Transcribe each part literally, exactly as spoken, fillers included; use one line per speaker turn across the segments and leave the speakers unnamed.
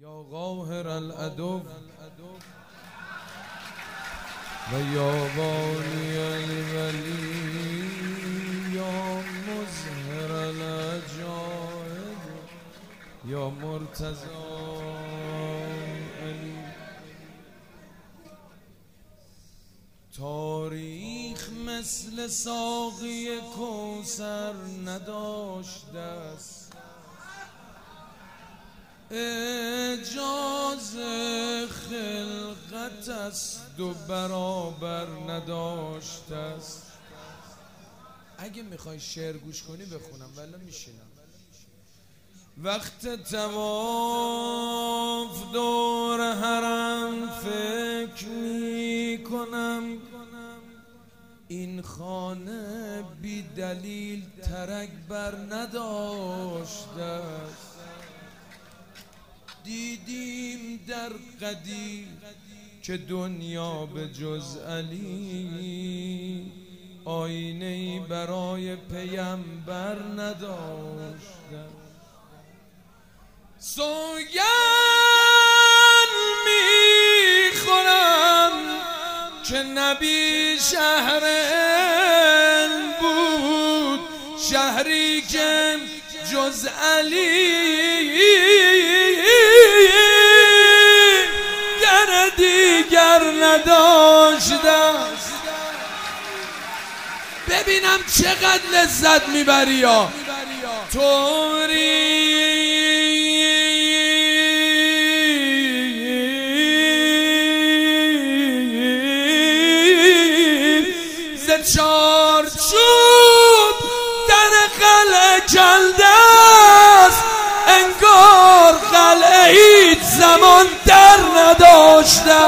یا قاهر العدو و یا والی الولی یا مظهر العجائب یا مرتضی علی. تاریخ مثل ساقی کوثر نداشته است، اعجاز خلقت است و برابر نداشته است. اگه میخوای شعر گوش کنی بخونم ولی میشینم. وقت طواف دور حرم فکر میکنم، این خانه بی دلیل ترک بر نداشته است. دیدیم در قدیم که دنیا به جز علی آینه‌ای برای پیمبر نداشته. سوگند میخورم که نبی شهر علم بود، شهری که جز علی در دیگر نداشته. ببینم چقدر لذت میبری یا طوری ز چارچوب در قلعه جلده است، انگار قلعه هیچ زمان در نداشته.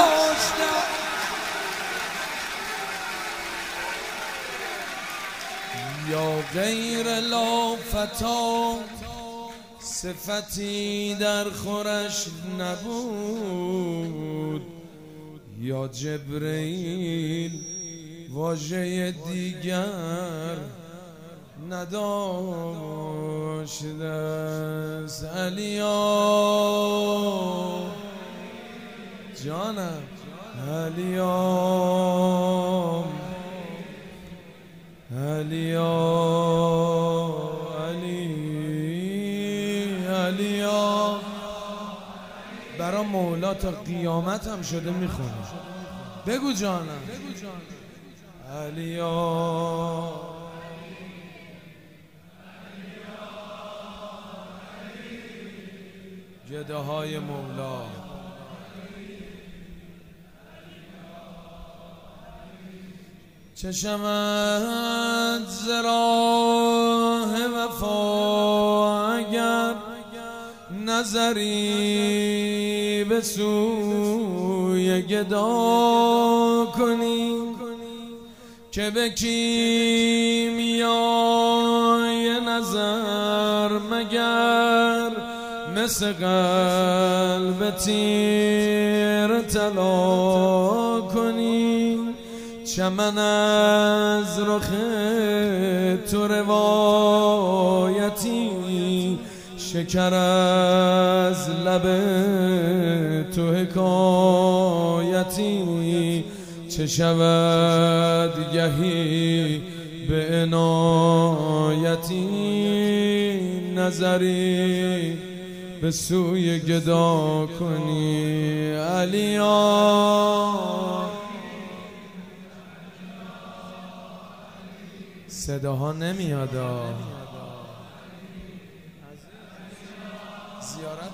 یا غیر لافتا صفتی در خورش نبود، یا جبرئیل واژه دیگر نداشته است. علیا جانم، علیا علیا علی علیا. برا مولا تا قیامت هم شده میخونه. بگو جانم. علیا گده های مولا. چشمت ز راه وفا اگر نظری به سوی گدا کنی، که به کیمیای نظر مگر مثل قلب تیر طلا کنی. چمن از رخ تو روایتی، شکر از لب تو حکایتی. چه شود گهی به عنایتی، نظری به سوی گدا کنی. علیا صداها نمیاد. زیارت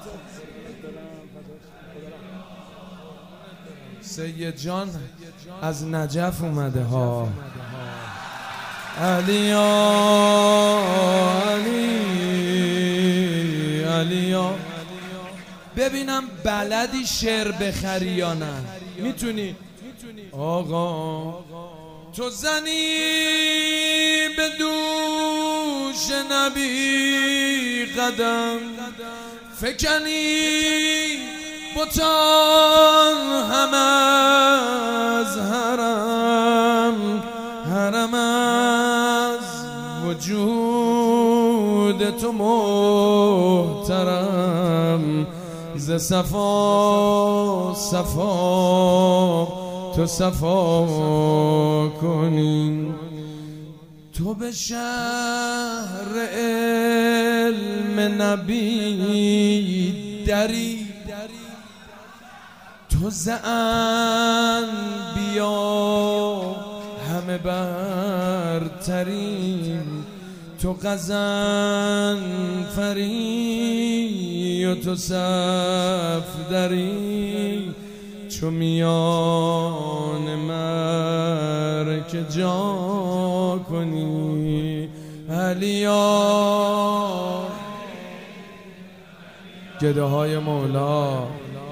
سید جان از نجف اومده ها. علیا علی علیا. ببینم بلدی شعر بخری یا نه؟ میتونی؟ آقا تو زنی به دوش نبی قدم، فکنی بتان هم از حرم، حرم از وجود تو محترم. ز ز صفا صفا تو صفا کنی. تو به شهر علم نبی دری، تو ز انبیا همه برترین. تو غضنفری و تو صفدری، چو میان مرک جا کنی. علیا گده های مولا،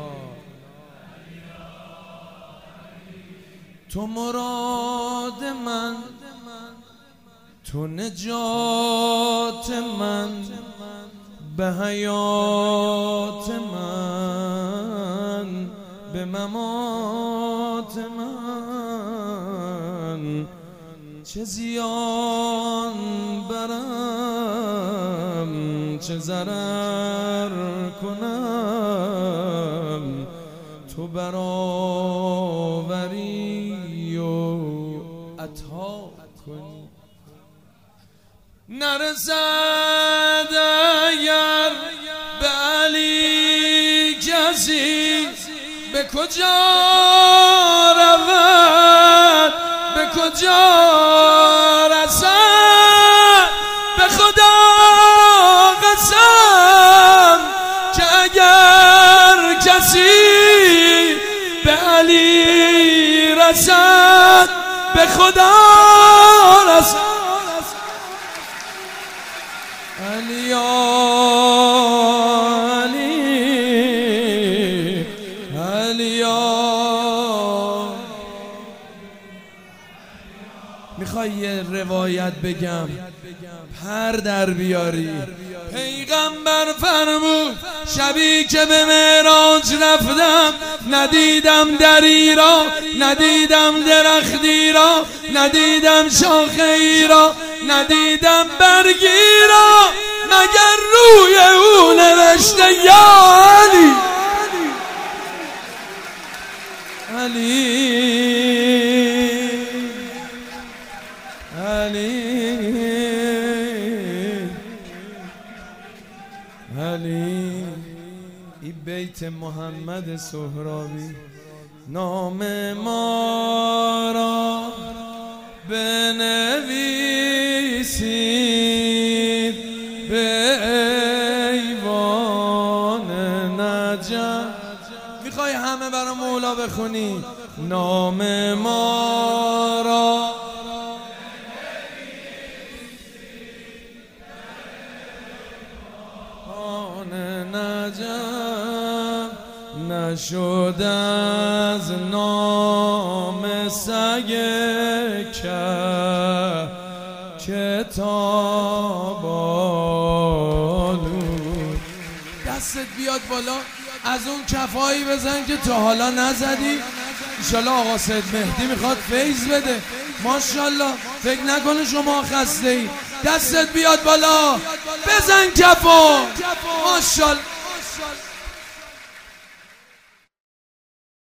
تو مراد من، تو نجات من، به حیات من، به ممات من. چه زیان برم چه ضرر کنم، تو برآوری و عطا کنی. نرسد اگر به علی کسی، به کجا رود به کجا رسد. به خدا قسم که اگر کسی به علی رسد، به خدا رسد. علی علی علی. میخوای یه روایت بگم پر در بیاری؟ پیغمبر فرمود شبی که به معراج رفتم، ندیدم دری را، ندیدم درختی را، ندیدم شاخه‌ای را، ندیدم برگی را، مگر روی او نوشته یا علی. علی علی علی. این بیت محمد سهرابی. نام ما را بنویسید به ایوان نجم. میخوای همه برای مولا بخونی؟ نام ما را نجم، نشد از نام سگ که کتاب آلود. دستت بیاد بالا، از اون کفایی بزن که تا حالا نزدی. انشالله آقا سید مهدی میخواد فیض بده. ماشاءالله، فکر نکنه شما خسته ای. دستت بیاد بالا، بزن کفا. ماشاءالله.